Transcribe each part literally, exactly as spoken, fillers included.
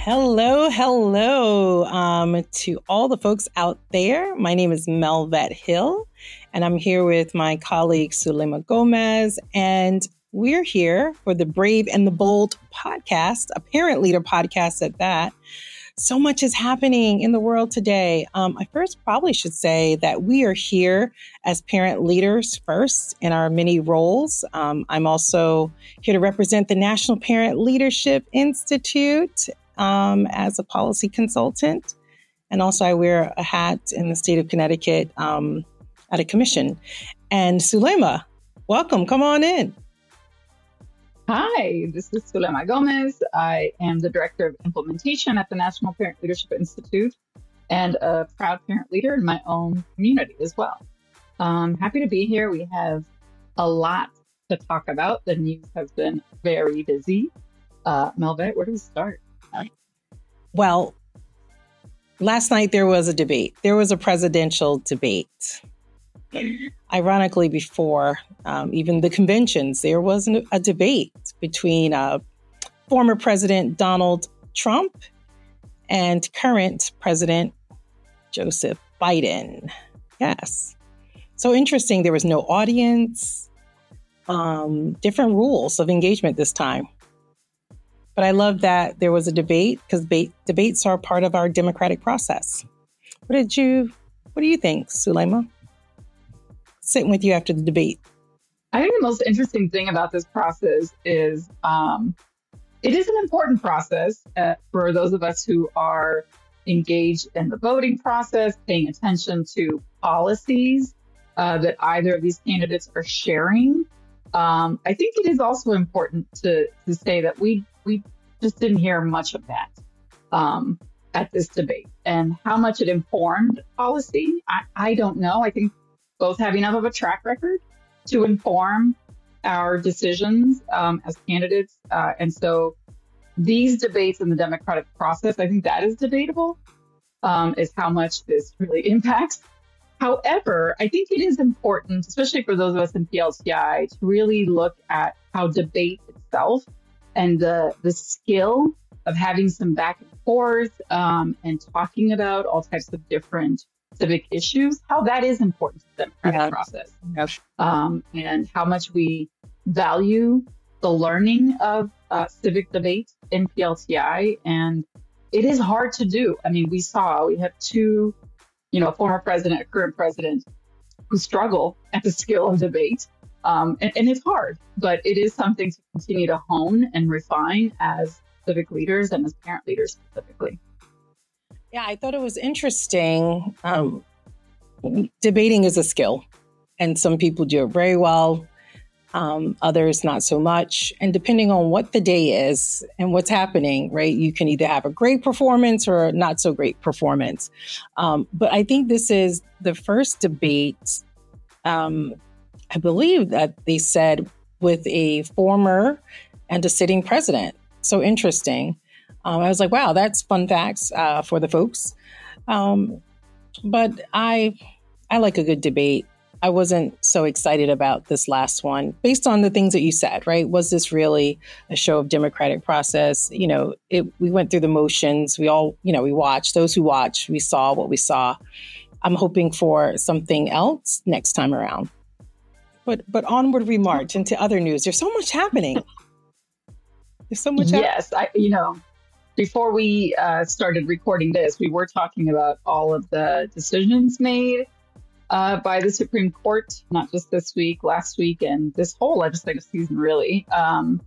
Hello, hello um, to all the folks out there. My name is Melvet Hill, and I'm here with my colleague Sulema Gomez, and we're here for the Brave and the Bold podcast, a parent leader podcast at that. So much is happening in the world today. Um, I first probably should say that we are here as parent leaders first in our many roles. Um, I'm also here to represent the National Parent Leadership Institute um, as a policy consultant. And also I wear a hat in the state of Connecticut um, at a commission. And Sulema, welcome. Come on in. Hi, this is Sulema Gomez. I am the Director of Implementation at the National Parent Leadership Institute and a proud parent leader in my own community as well. Um, happy to be here. We have a lot to talk about. The news has been very busy. Uh, Melvet, where do we start? Well, last night there was a debate. There was a presidential debate. Ironically, before um, even the conventions, there was an, a debate between uh, former President Donald Trump and current President Joseph Biden. Yes. So interesting. There was no audience, um, different rules of engagement this time. But I love that there was a debate because debate, debates are part of our democratic process. What did you, what do you think, Sulema? Sitting with you after the debate. I think the most interesting thing about this process is um, it is an important process uh, for those of us who are engaged in the voting process, paying attention to policies uh, that either of these candidates are sharing. Um, I think it is also important to to say that we we just didn't hear much of that um, at this debate, and how much it informed policy. I, I don't know. I think both have enough of a track record to inform our decisions um, as candidates. Uh, and so these debates in the democratic process, I think that is debatable, um, is how much this really impacts. However, I think it is important, especially for those of us in P L T I, to really look at how debate itself and the, the skill of having some back and forth um, and talking about all types of different civic issues, how that is important to the democratic yeah. process. Yep. Um, and how much we value the learning of uh, civic debate in P L T I. And it is hard to do. I mean, we saw, we have two, you know, a former president, a current president who struggle at the skill of debate. Um, and, and it's hard, but it is something to continue to hone and refine as civic leaders and as parent leaders specifically. Yeah, I thought it was interesting. Um, debating is a skill, and some people do it very well, um, others not so much. And depending on what the day is and what's happening, right, you can either have a great performance or a not so great performance. Um, but I think this is the first debate, um, I believe that they said, with a former and a sitting president. So interesting. Um, I was like, wow, that's fun facts uh, for the folks. Um, but I I like a good debate. I wasn't so excited about this last one based on the things that you said, right? Was this really a show of democratic process? You know, it, we went through the motions. We all, you know, we watched. Those who watched, we saw what we saw. I'm hoping for something else next time around. But but onward we march into other news. There's so much happening. There's so much happening. Yes, I, you know. Before we uh, started recording this, we were talking about all of the decisions made uh, by the Supreme Court, not just this week, last week, and this whole legislative season, really. Um,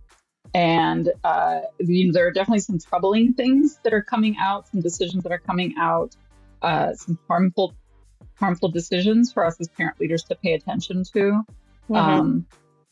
and uh, you know, there are definitely some troubling things that are coming out, some decisions that are coming out, uh, some harmful, harmful decisions for us as parent leaders to pay attention to. Mm-hmm. Um,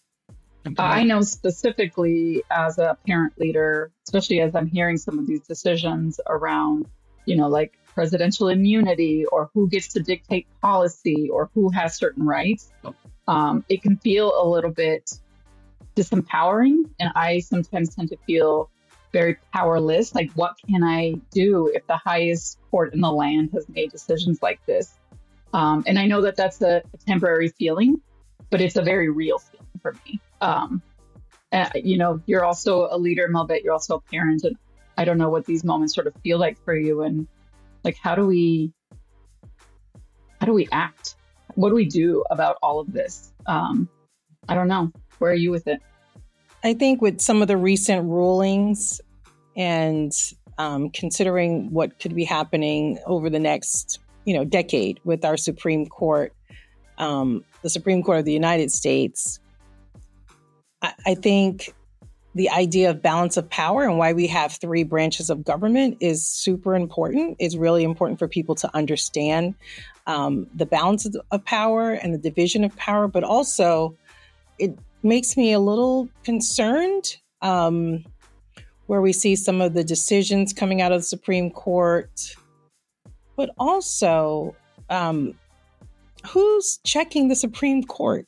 I know specifically as a parent leader, especially as I'm hearing some of these decisions around, you know, like presidential immunity or who gets to dictate policy or who has certain rights, um, it can feel a little bit disempowering. And I sometimes tend to feel very powerless. Like, what can I do if the highest court in the land has made decisions like this? Um, and I know that that's a, a temporary feeling, but it's a very real feeling for me. Um, uh, you know, you're also a leader, Melvet, you're also a parent. And I don't know what these moments sort of feel like for you, and like, how do we, how do we act? What do we do about all of this? Um, I don't know. Where are you with it? I think with some of the recent rulings and um, considering what could be happening over the next, you know, decade with our Supreme Court, um, the Supreme Court of the United States, I, I think the idea of balance of power and why we have three branches of government is super important. It's really important for people to understand um, the balance of power and the division of power, but also it makes me a little concerned um, where we see some of the decisions coming out of the Supreme Court, but also um, who's checking the Supreme Court?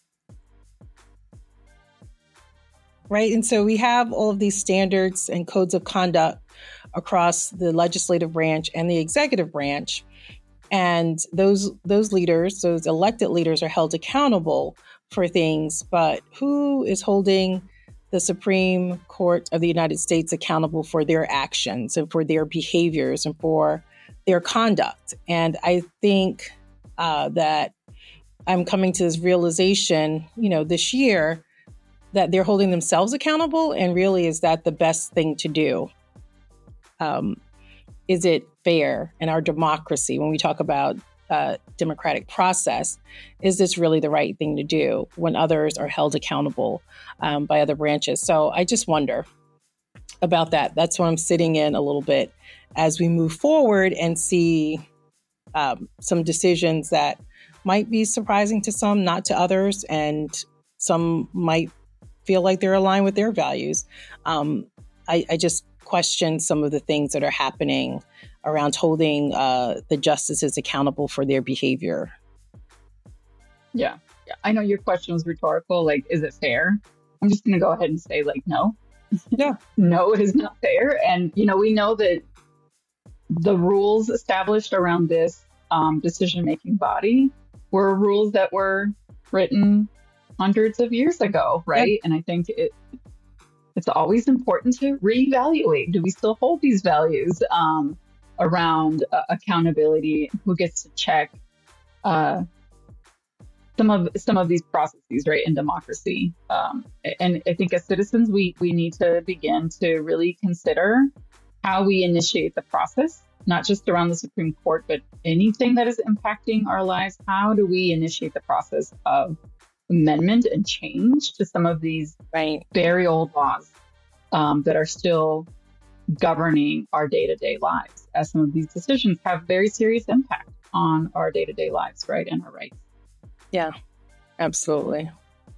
Right. And so we have all of these standards and codes of conduct across the legislative branch and the executive branch. And those those leaders, those elected leaders are held accountable for things. But who is holding the Supreme Court of the United States accountable for their actions and for their behaviors and for their conduct? And I think uh, that I'm coming to this realization, you know, this year, that they're holding themselves accountable. And really, is that the best thing to do? Um, is it fair in our democracy when we talk about uh, democratic process? Is this really the right thing to do when others are held accountable um, by other branches? So I just wonder about that. That's what I'm sitting in a little bit as we move forward and see um, some decisions that might be surprising to some, not to others, and some might feel like they're aligned with their values. Um, I, I just question some of the things that are happening around holding uh, the justices accountable for their behavior. Yeah. yeah. I know your question was rhetorical. Like, is it fair? I'm just going to go ahead and say, like, no. Yeah. No, it is not fair. And, you know, we know that the rules established around this um, decision-making body were rules that were written hundreds of years ago, right? Yep. And I think it it's always important to reevaluate. Do we still hold these values um, around uh, accountability? Who gets to check uh, some of some of these processes, right, in democracy? Um, and I think as citizens, we we need to begin to really consider how we initiate the process, not just around the Supreme Court, but anything that is impacting our lives. How do we initiate the process of amendment and change to some of these right. very old laws um, that are still governing our day-to-day lives, as some of these decisions have very serious impact on our day-to-day lives, right, and our rights. Yeah, absolutely.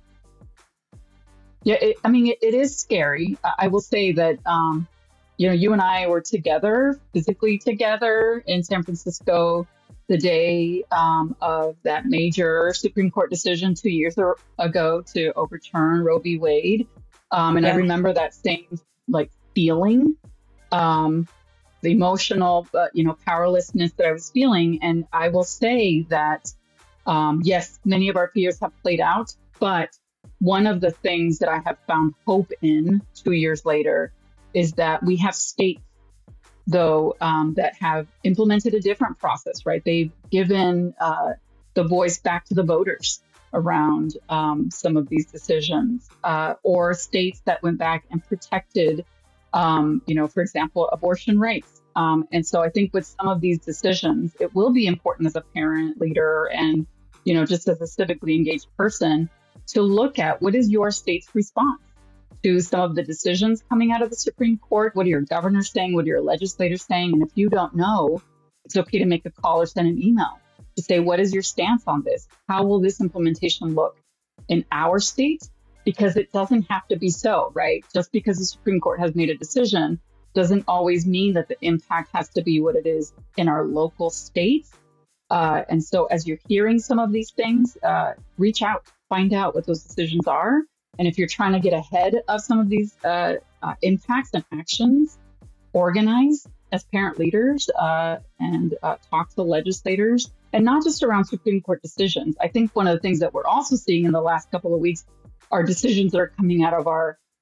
Yeah, it, I mean, it, it is scary. I will say that, um, you know, you and I were together, physically together in San Francisco the day um, of that major Supreme Court decision two years ago to overturn Roe v. Wade. Um, and yeah. I remember that same like feeling, um, the emotional, uh, you know, powerlessness that I was feeling. And I will say that, um, yes, many of our fears have played out, but one of the things that I have found hope in two years later is that we have states, though, um, that have implemented a different process, right? They've given uh, the voice back to the voters around um, some of these decisions, uh, or states that went back and protected, um, you know, for example, abortion rights. Um, and so I think with some of these decisions, it will be important as a parent, leader, and, you know, just as a civically engaged person to look at what is your state's response to some of the decisions coming out of the Supreme Court. What are your governors saying? What are your legislators saying? And if you don't know, it's okay to make a call or send an email to say, what is your stance on this? How will this implementation look in our state? Because it doesn't have to be so, right? Just because the Supreme Court has made a decision doesn't always mean that the impact has to be what it is in our local states. Uh, and so as you're hearing some of these things, uh, reach out, find out what those decisions are. And if you're trying to get ahead of some of these uh, uh, impacts and actions, organize as parent leaders uh, and uh, talk to legislators, and not just around Supreme Court decisions. I think one of the things that we're also seeing in the last couple of weeks are decisions that are coming out of our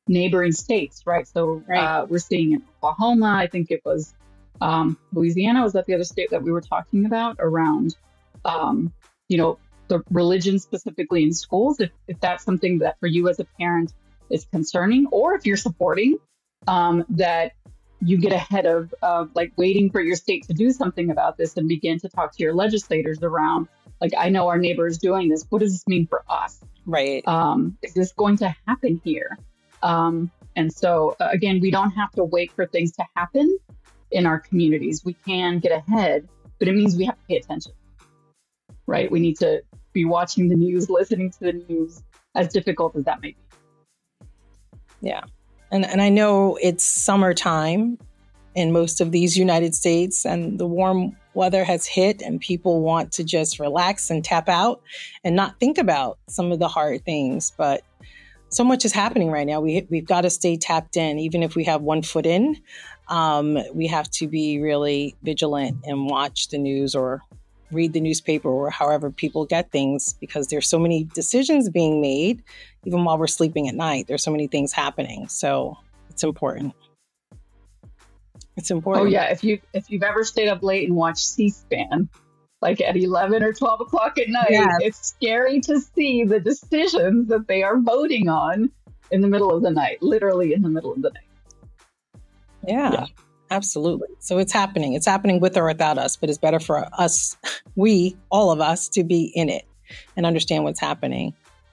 neighboring states, right? So Right. uh, we're seeing in Oklahoma, I think it was um, Louisiana, was that the other state that we were talking about around, um, you know, the religion specifically in schools, if, if that's something that for you as a parent is concerning, or if you're supporting, um, that you get ahead of, of like waiting for your state to do something about this and begin to talk to your legislators around, like, I know our neighbor is doing this. What does this mean for us? Right. Um, is this going to happen here? Um, and so, uh, again, we don't have to wait for things to happen in our communities. We can get ahead, but it means we have to pay attention, right? We need to be watching the news, listening to the news, as difficult as that may be. Yeah. And, and I know it's summertime in most of these United States, and the warm weather has hit, and people want to just relax and tap out and not think about some of the hard things. But so much is happening right now. We, we've got to stay tapped in. Even if we have one foot in, um, we have to be really vigilant and watch the news or read the newspaper or however people get things, because there's so many decisions being made, even while we're sleeping at night. There's so many things happening. So it's important. It's important. Oh yeah, if you if you've ever stayed up late and watched C-SPAN, like at eleven or twelve o'clock at night, Yes. It's scary to see the decisions that they are voting on in the middle of the night, literally in the middle of the night. Yeah, Yeah. absolutely. So it's happening. It's happening with or without us, but it's better for us, we, all of us, to be in it and understand what's happening.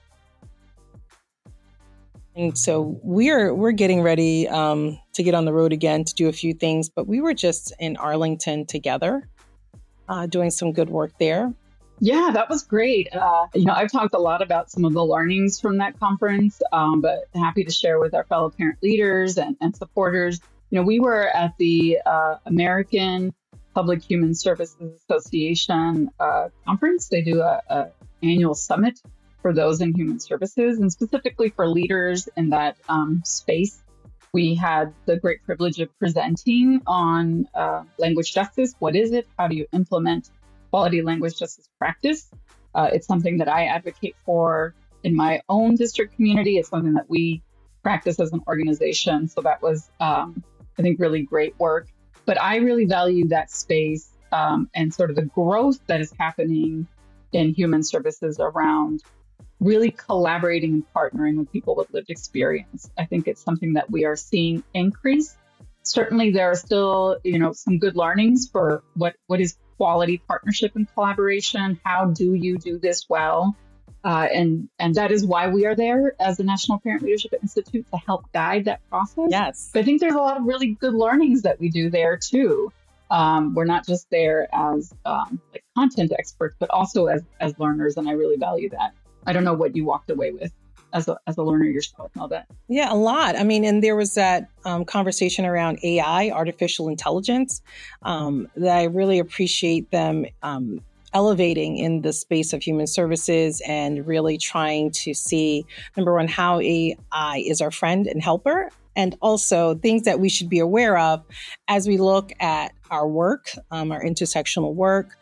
And so we're we're getting ready um, to get on the road again to do a few things, but we were just in Arlington together, uh, doing some good work there. Yeah, that was great. Uh, you know, I've talked a lot about some of the learnings from that conference, um, but happy to share with our fellow parent leaders and, and supporters. You know, we were at the uh, American Public Human Services Association uh, conference. They do a, a annual summit for those in human services, and specifically for leaders in that um, space. We had the great privilege of presenting on uh, language justice. What is it? How do you implement quality language justice practice? Uh, it's something that I advocate for in my own district community. It's something that we practice as an organization. So that was, um, I think, really great work. But I really value that space um, and sort of the growth that is happening in human services around really collaborating and partnering with people with lived experience. I think it's something that we are seeing increase. Certainly, there are still, you know, some good learnings for what, what is quality partnership and collaboration. How do you do this well? Uh, and and that is why we are there as the National Parent Leadership Institute, to help guide that process. Yes. But I think there's a lot of really good learnings that we do there too. Um, we're not just there as um, like content experts, but also as as learners, and I really value that. I don't know what you walked away with as a as a learner yourself, Melvette. Yeah, a lot. I mean, and there was that um, conversation around A I, artificial intelligence, um, that I really appreciate them um, elevating in the space of human services and really trying to see, number one, how A I is our friend and helper, and also things that we should be aware of as we look at our work, um, our intersectional work,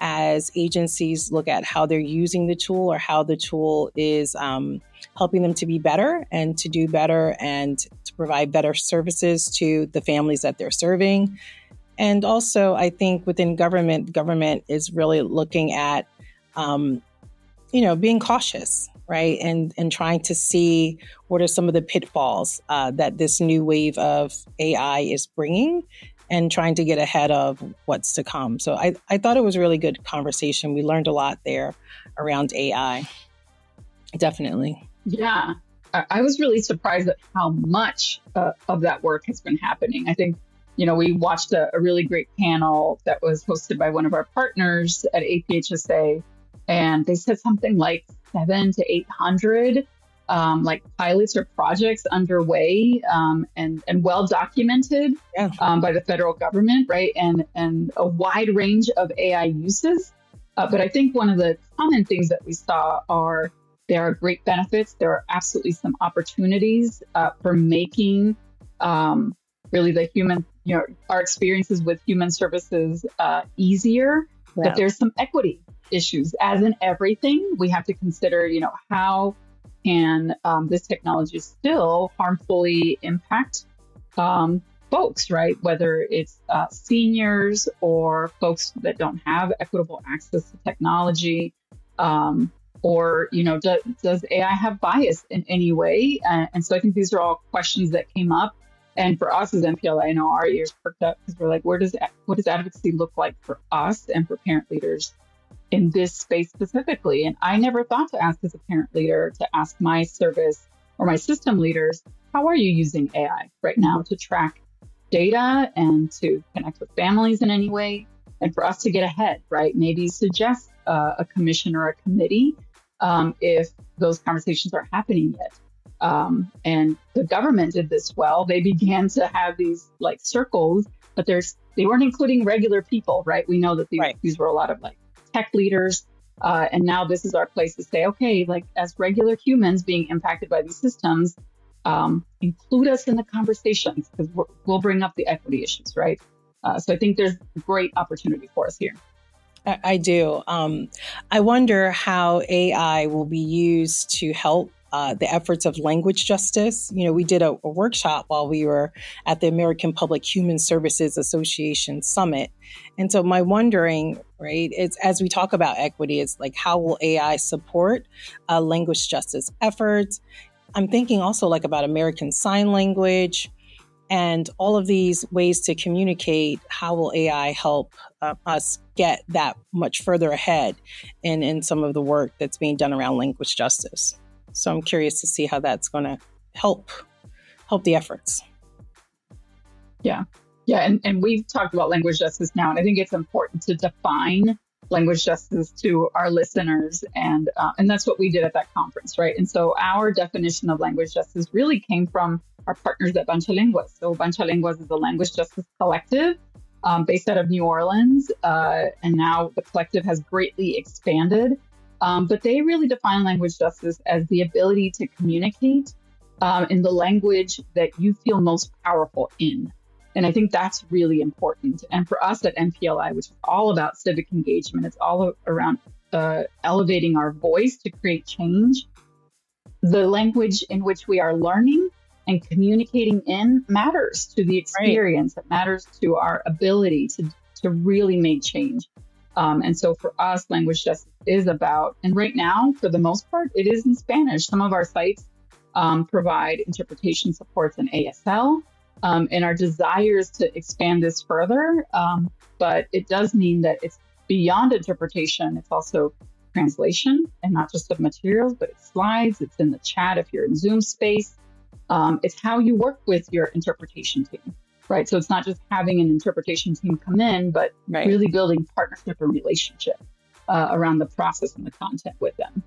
as agencies look at how they're using the tool or how the tool is um, helping them to be better and to do better and to provide better services to the families that they're serving. And also, I think within government, government is really looking at, um, you know, being cautious, right? And and trying to see what are some of the pitfalls uh, that this new wave of A I is bringing, and trying to get ahead of what's to come. So I, I thought it was a really good conversation. We learned a lot there around A I. Definitely. Yeah, I, I was really surprised at how much uh, of that work has been happening. I think, you know, we watched a, a really great panel that was hosted by one of our partners at A P H S A, and they said something like seven to eight hundred um, like pilots or projects underway um, and and well documented Yeah. um, by the federal government, right? And and a wide range of A I uses. Uh, but I think one of the common things that we saw are there are great benefits. There are absolutely some opportunities uh, for making um, really the human, you know, our experiences with human services uh, easier. Yeah. But there's some equity issues, as in everything. We have to consider, you know, how can um, this technology still harmfully impact um, folks, right? Whether it's uh, seniors or folks that don't have equitable access to technology, um, or, you know, do, does A I have bias in any way? Uh, and so I think these are all questions that came up. And for us as M P L A, I know our ears perked up because we're like, where does what does advocacy look like for us and for parent leaders in this space specifically? And I never thought to ask as a parent leader to ask my service or my system leaders, how are you using A I right now to track data and to connect with families in any way? And for us to get ahead, right? Maybe suggest uh, a commission or a committee um, if those conversations aren't happening yet. Um, and the government did this well. They began to have these like circles, but there's they weren't including regular people, right? We know that these, right. these were a lot of like tech leaders. Uh, and now this is our place to say, okay, like as regular humans being impacted by these systems, um, include us in the conversations because we'll bring up the equity issues, right? Uh, so I think there's great opportunity for us here. I, I do. Um, I wonder how A I will be used to help Uh, the efforts of language justice. You know, we did a, a workshop while we were at the American Public Human Services Association Summit. And so my wondering, right, is as we talk about equity, it's like, how will A I support uh, language justice efforts? I'm thinking also like about American Sign Language and all of these ways to communicate. How will A I help uh, us get that much further ahead in, in some of the work that's being done around language justice? So I'm curious to see how that's going to help help the efforts. Yeah. Yeah. And, and we've talked about language justice now, and I think it's important to define language justice to our listeners. And uh, and that's what we did at that conference, right? And so our definition of language justice really came from our partners at Bancha Lenguas. So Bancha Lenguas is a language justice collective um, based out of New Orleans. Uh, and now the collective has greatly expanded. Um, but they really define language justice as the ability to communicate um, in the language that you feel most powerful in. And I think that's really important. And for us at M P L I, which is all about civic engagement, it's all around uh, elevating our voice to create change. The language in which we are learning and communicating in matters to the experience. Right. It matters to our ability to, to really make change. Um, and so for us, language justice is about, and right now, for the most part, it is in Spanish. Some of our sites um, provide interpretation supports in A S L, um, and our desire is to expand this further. Um, but it does mean that it's beyond interpretation. It's also translation, and not just of materials, but it's slides. It's in the chat if you're in Zoom space. Um, it's how you work with your interpretation team. Right. So it's not just having an interpretation team come in, but right. really building partnership and relationship uh, around the process and the content with them.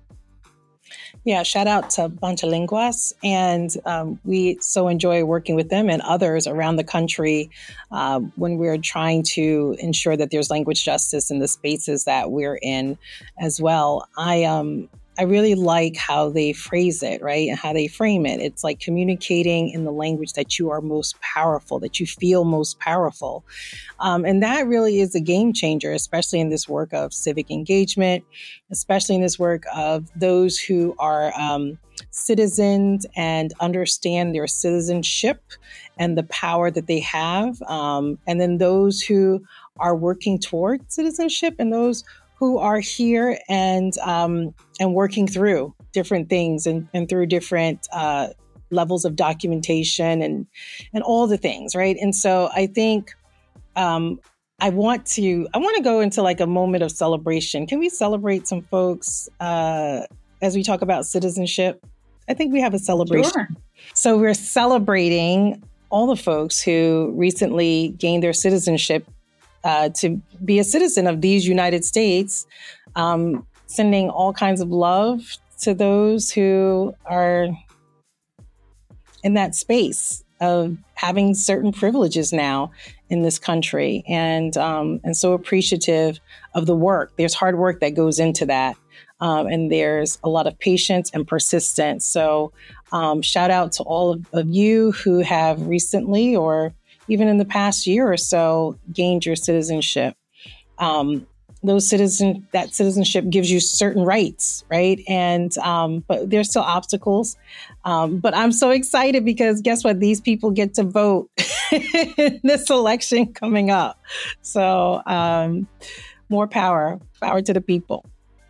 Yeah. Shout out to Bancha Lenguas. And um, we so enjoy working with them and others around the country uh, when we're trying to ensure that there's language justice in the spaces that we're in as well. I um I really like how they phrase it, right? And how they frame it. It's like communicating in the language that you are most powerful, that you feel most powerful. Um, and that really is a game changer, especially in this work of civic engagement, especially in this work of those who are um, citizens and understand their citizenship and the power that they have. Um, and then those who are working toward citizenship and those who are here and um, and working through different things and, and through different uh, levels of documentation and and all the things, right? And so I think um, I want to I want to go into like a moment of celebration. Can we celebrate some folks uh, as we talk about citizenship? I think we have a celebration. Sure. So we're celebrating all the folks who recently gained their citizenship Uh, to be a citizen of these United States, um, sending all kinds of love to those who are in that space of having certain privileges now in this country, and um, and so appreciative of the work. There's hard work that goes into that, um, and there's a lot of patience and persistence. So um, shout out to all of, of you who have recently or even in the past year or so, gained your citizenship. Um, those citizen that citizenship gives you certain rights, right? And um, but there's still obstacles. Um, but I'm so excited because guess what? These people get to vote in this election coming up. So um, more power, power to the people.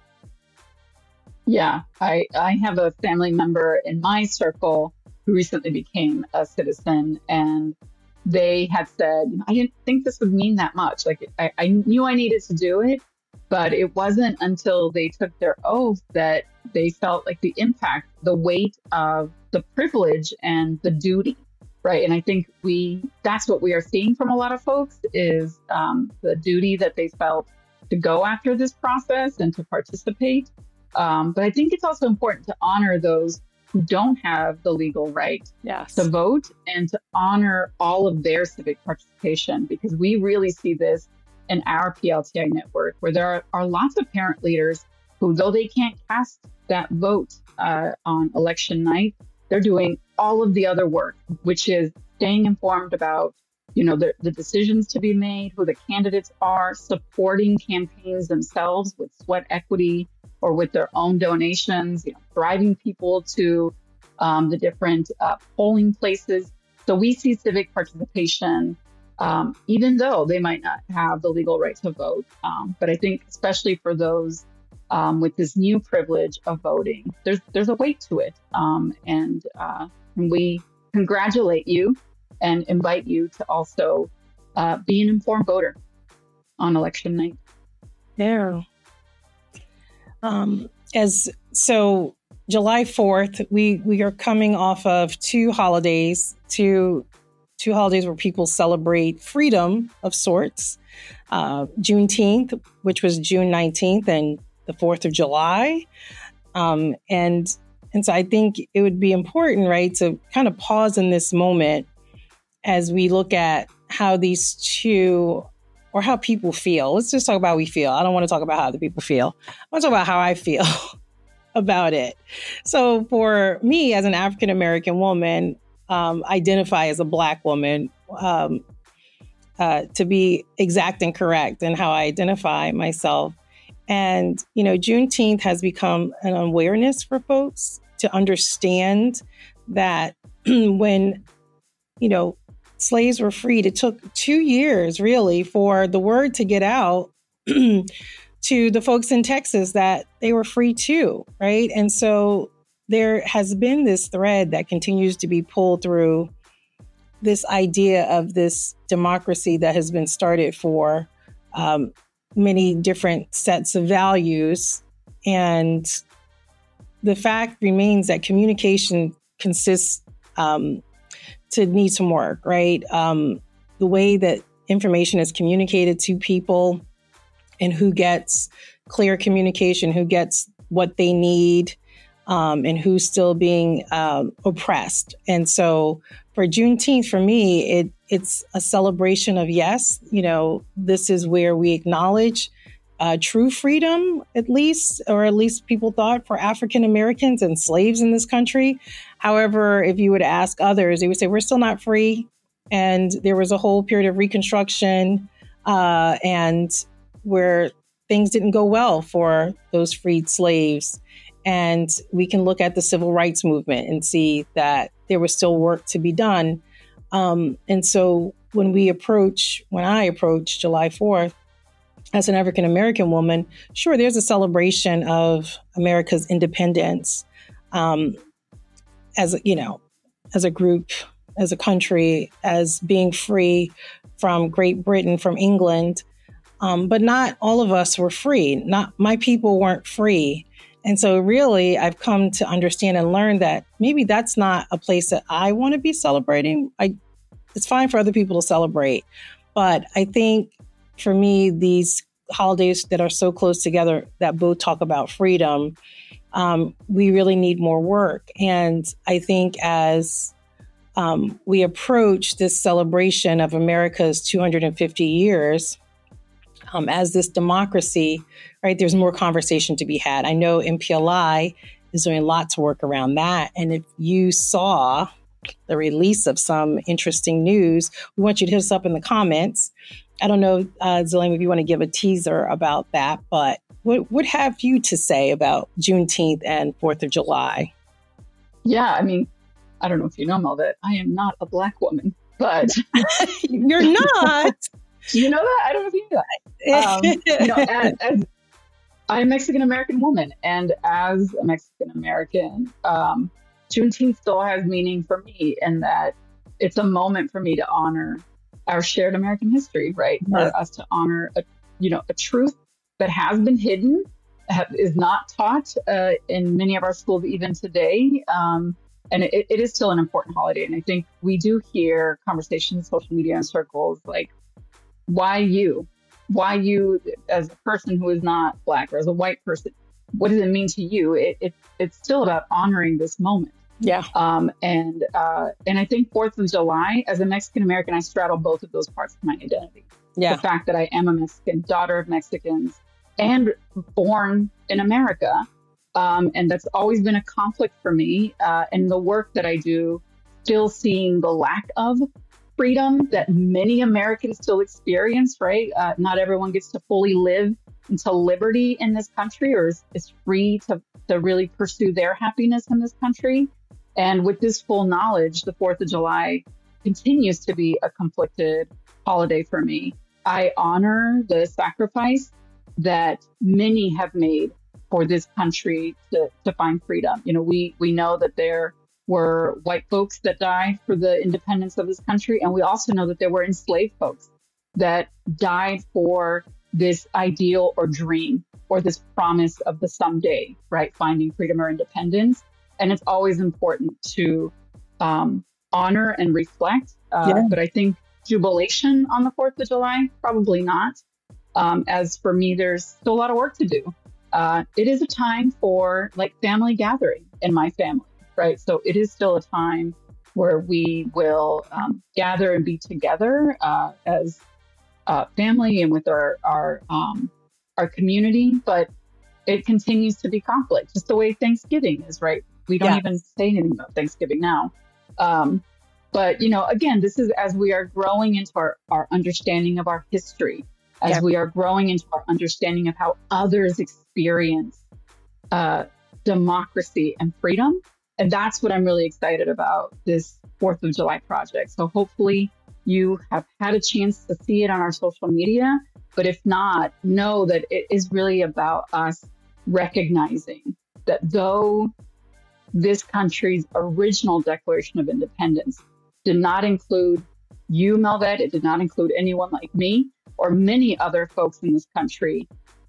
Yeah, I, I have a family member in my circle who recently became a citizen, and they had said, I didn't think this would mean that much. Like, I, I knew I needed to do it, but it wasn't until they took their oath that they felt like the impact, the weight of the privilege and the duty, right? And I think we, that's what we are seeing from a lot of folks is um, the duty that they felt to go after this process and to participate. Um, but I think it's also important to honor those who don't have the legal right yes. to vote and to honor all of their civic participation, because we really see this in our P L T I network, where there are, are lots of parent leaders who, though they can't cast that vote uh, on election night, they're doing all of the other work, which is staying informed about, you know, the, the decisions to be made, who the candidates are, supporting campaigns themselves with sweat equity or with their own donations, you know, driving people to um, the different uh, polling places. So we see civic participation, um, even though they might not have the legal right to vote. Um, but I think especially for those um, with this new privilege of voting, there's there's a weight to it. Um, and, uh, and we congratulate you and invite you to also uh, be an informed voter on election night. Yeah. Um, as so July fourth, we, we are coming off of two holidays, two, two holidays where people celebrate freedom of sorts. Uh, Juneteenth, which was June nineteenth, and the fourth of July. Um, and, and so I think it would be important, right, to kind of pause in this moment as we look at how these two, or how people feel. Let's just talk about how we feel. I don't want to talk about how other people feel. I want to talk about how I feel about it. So for me, as an African-American woman, um, identify as a Black woman, um, uh, to be exact and correct in how I identify myself. And, you know, Juneteenth has become an awareness for folks to understand that when, you know, slaves were freed, it took two years really for the word to get out to the folks in Texas that they were free too, right? And so there has been this thread that continues to be pulled through this idea of this democracy that has been started for um, many different sets of values. And the fact remains that communication consists um, to need some work, right? Um, the way that information is communicated to people and who gets clear communication, who gets what they need, um, and who's still being um, oppressed. And so for Juneteenth, for me, it it's a celebration of, yes, you know, this is where we acknowledge uh, true freedom, at least, or at least people thought for African Americans and slaves in this country. However, if you would ask others, they would say, we're still not free. And there was a whole period of Reconstruction uh, and where things didn't go well for those freed slaves. And we can look at the civil rights movement and see that there was still work to be done. Um, and so when we approach, when I approach July fourth, as an African American woman, sure, there's a celebration of America's independence um, as, you know, as a group, as a country, as being free from Great Britain, from England. Um, but not all of us were free. Not my people weren't free. And so really, I've come to understand and learn that maybe that's not a place that I want to be celebrating. I, it's fine for other people to celebrate. But I think for me, these holidays that are so close together that both talk about freedom, um, we really need more work. And I think as um, we approach this celebration of America's two hundred fifty years, um, as this democracy, right, there's more conversation to be had. I know M P L I is doing lots of work around that. And if you saw the release of some interesting news, we want you to hit us up in the comments I don't know, uh, Zulema, if you want to give a teaser about that, but what, what have you to say about Juneteenth and fourth of July? Yeah, I mean, I don't know if you know, Mel, that I am not a Black woman, but... You're not? Do you know that? I don't know if you know that. Um, you know, as, as I'm a Mexican-American woman, and as a Mexican-American, um, Juneteenth still has meaning for me in that it's a moment for me to honor our shared American history, right? Yes. For us to honor, a, you know, a truth that has been hidden, have, is not taught uh, in many of our schools even today. Um, and it, it is still an important holiday. And I think we do hear conversations in social media and circles like, why you? Why you as a person who is not Black or as a white person? What does it mean to you? It, it it's still about honoring this moment. Yeah. Um, and uh, and I think fourth of July, as a Mexican American, I straddle both of those parts of my identity. Yeah. The fact that I am a Mexican, daughter of Mexicans, and born in America. Um, and that's always been a conflict for me. Uh, and the work that I do, still seeing the lack of freedom that many Americans still experience, right? Uh, not everyone gets to fully live into liberty in this country or is, is free to, to really pursue their happiness in this country. And with this full knowledge, the fourth of July continues to be a conflicted holiday for me. I honor the sacrifice that many have made for this country to, to find freedom. You know, we, we know that there were white folks that died for the independence of this country. And we also know that there were enslaved folks that died for this ideal or dream or this promise of the someday, right? Finding freedom or independence. And it's always important to um, honor and reflect. Uh, yeah. But I think jubilation on the fourth of July, probably not. Um, as for me, there's still a lot of work to do. Uh, it is a time for like family gathering in my family. Right. So it is still a time where we will um, gather and be together uh, as uh, family and with our our um, our community. But it continues to be conflict, just the way Thanksgiving is. Right. We don't yeah. even say anything about Thanksgiving now. Um, but, you know, again, this is as we are growing into our, our understanding of our history, as yeah. we are growing into our understanding of how others experience uh, democracy and freedom. And that's what I'm really excited about this fourth of July project. So hopefully you have had a chance to see it on our social media. But if not, know that it is really about us recognizing that though this country's original Declaration of Independence did not include you, Melvet, it did not include anyone like me or many other folks in this country,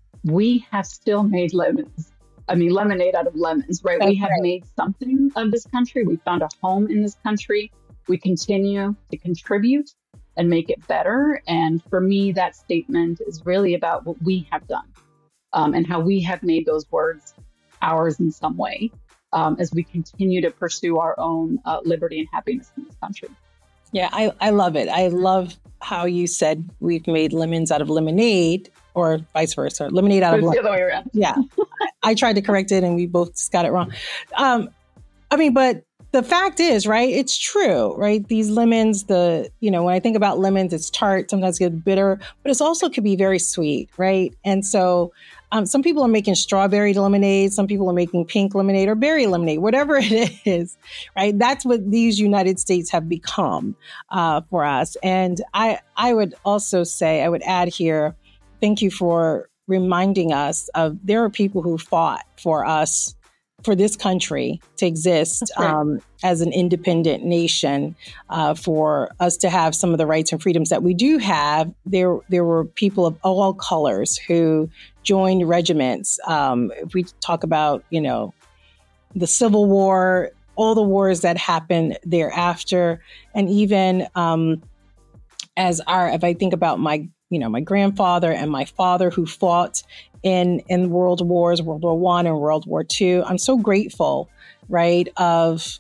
we have still made lemons. I mean, lemonade out of lemons, right? That's we have right. made something of this country. We found a home in this country. We continue to contribute and make it better. And for me, that statement is really about what we have done um, and how we have made those words ours in some way um, as we continue to pursue our own uh, liberty and happiness in this country. Yeah, I, I love it. I love how you said we've made lemons out of lemonade or vice versa. Lemonade out of lemon. The other way around. Yeah. I tried to correct it and we both got it wrong. Um, I mean, but the fact is, right, it's true, right? These lemons, the, you know, when I think about lemons, it's tart, sometimes get bitter, but it's also could be very sweet, right? And so um, some people are making strawberry lemonade, some people are making pink lemonade or berry lemonade, whatever it is, right? That's what these United States have become uh, for us. And I, I would also say, I would add here, thank you for reminding us of there are people who fought for us, for this country to exist right. um, as an independent nation, uh, for us to have some of the rights and freedoms that we do have. There, there were people of all colors who joined regiments. Um, if we talk about, you know, the Civil War, all the wars that happened thereafter, and even um, as our, if I think about my you know, my grandfather and my father who fought in, in world wars, World War One and World War Two. I'm so grateful, right, of,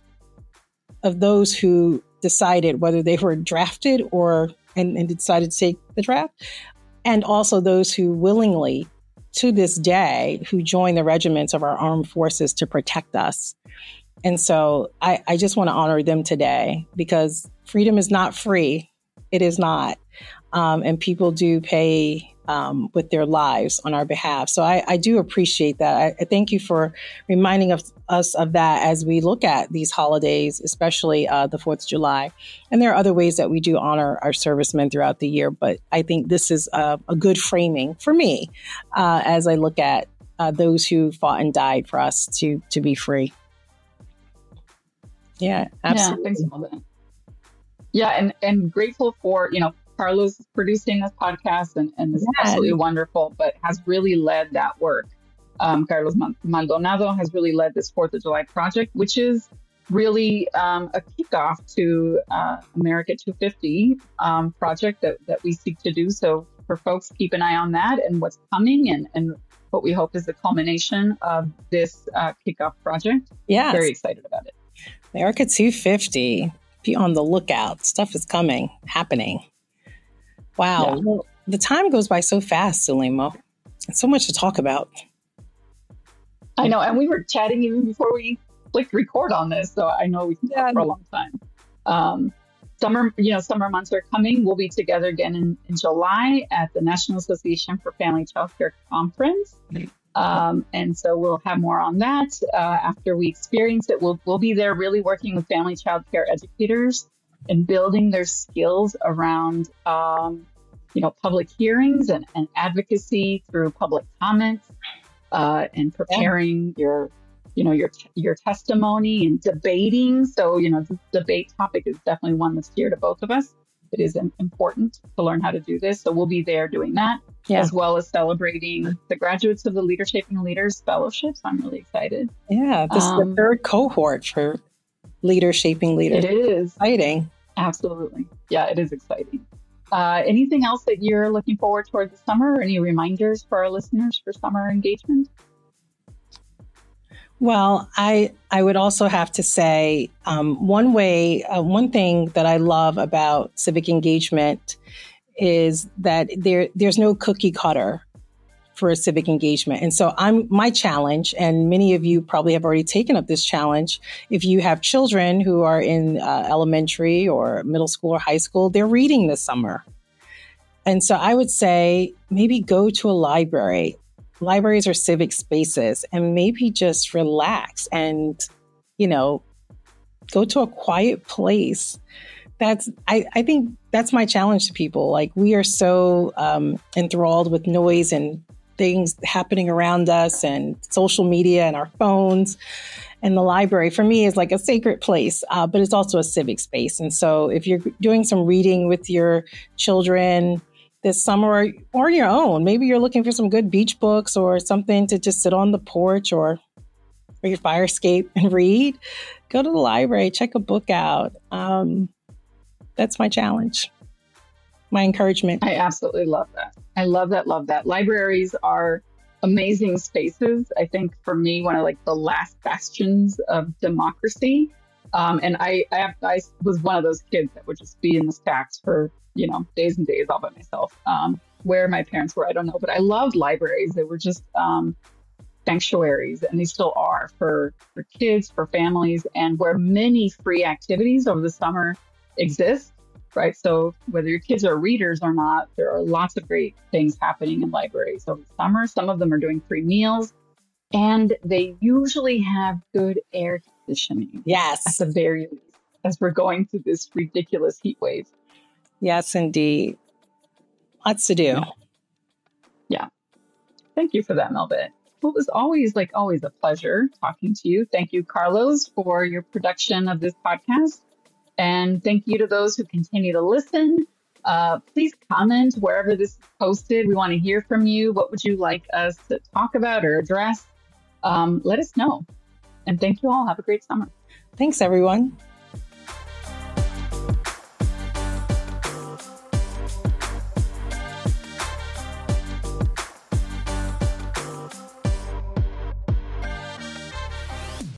of those who decided whether they were drafted or, and, and decided to take the draft. And also those who willingly, to this day, who join the regiments of our armed forces to protect us. And so I, I just want to honor them today because freedom is not free. It is not. um, and people do pay um, with their lives on our behalf. So I, I do appreciate that. I, I thank you for reminding of, us of that as we look at these holidays, especially uh, the fourth of July. And there are other ways that we do honor our servicemen throughout the year, but I think this is a, a good framing for me uh, as I look at uh, those who fought and died for us to to be free. Yeah, absolutely. Yeah, thanks for all that. Yeah, and, and grateful for, you know, Carlos producing this podcast and, and is yeah. absolutely wonderful, but has really led that work. Um, Carlos Maldonado has really led this fourth of July project, which is really um, a kickoff to uh, America two fifty um, project that, that we seek to do. So for folks, keep an eye on that and what's coming and, and what we hope is the culmination of this uh, kickoff project. Yeah, very excited about it. America two fifty. Be on the lookout. Stuff is coming, happening. Wow. Yeah. Well, the time goes by so fast, Zulema. It's so much to talk about. I know. And we were chatting even before we clicked record on this. So I know we can talk yeah. for a long time. Um, summer, you know, summer months are coming. We'll be together again in, in July at the National Association for Family Childcare Conference. Um, and so we'll have more on that uh, after we experience it. We'll, we'll be there really working with family child care educators and building their skills around, um, you know, public hearings and, and advocacy through public comments uh, and preparing yeah. your, you know, your your testimony and debating. So, you know, the debate topic is definitely one that's dear to both of us. It is important to learn how to do this. So we'll be there doing that, yeah. as well as celebrating the graduates of the Leader Shaping Leaders Fellowships. I'm really excited. Yeah, this um, is the third cohort for Leader Shaping Leaders. It is. Exciting. Absolutely. Yeah, it is exciting. Uh, anything else that you're looking forward toward this summer? Any reminders for our listeners for summer engagement? Well, I I would also have to say um, one way, uh, one thing that I love about civic engagement is that there there's no cookie cutter for a civic engagement. And so I'm my challenge, and many of you probably have already taken up this challenge. If you have children who are in uh, elementary or middle school or high school, they're reading this summer. And so I would say maybe go to a library. Libraries are civic spaces, and maybe just relax and, you know, go to a quiet place. That's, I, I think that's my challenge to people. Like, we are so um, enthralled with noise and things happening around us and social media and our phones. And the library for me is like a sacred place, uh, but it's also a civic space. And so if you're doing some reading with your children this summer or, or your own, maybe you're looking for some good beach books or something to just sit on the porch or, or your fire escape and read, go to the library, check a book out. Um, that's my challenge, my encouragement. I absolutely love that. I love that, love that. Libraries are amazing spaces. I think for me, one of like the last bastions of democracy. Um, and I, I, I was one of those kids that would just be in the stacks for, you know, days and days all by myself. Um, where my parents were, I don't know, but I loved libraries. They were just um, sanctuaries, and they still are for, for kids, for families, and where many free activities over the summer exist, right? So whether your kids are readers or not, there are lots of great things happening in libraries over the summer. Some of them are doing free meals, and they usually have good air conditioning. Yes. At the very least, as we're going through this ridiculous heat wave. Yes, indeed. Lots to do. Yeah. yeah. Thank you for that, Melbit. Well, it was always, like always, a pleasure talking to you. Thank you, Carlos, for your production of this podcast. And thank you to those who continue to listen. Uh, please comment wherever this is posted. We want to hear from you. What would you like us to talk about or address? Um, let us know. And thank you all. Have a great summer. Thanks, everyone.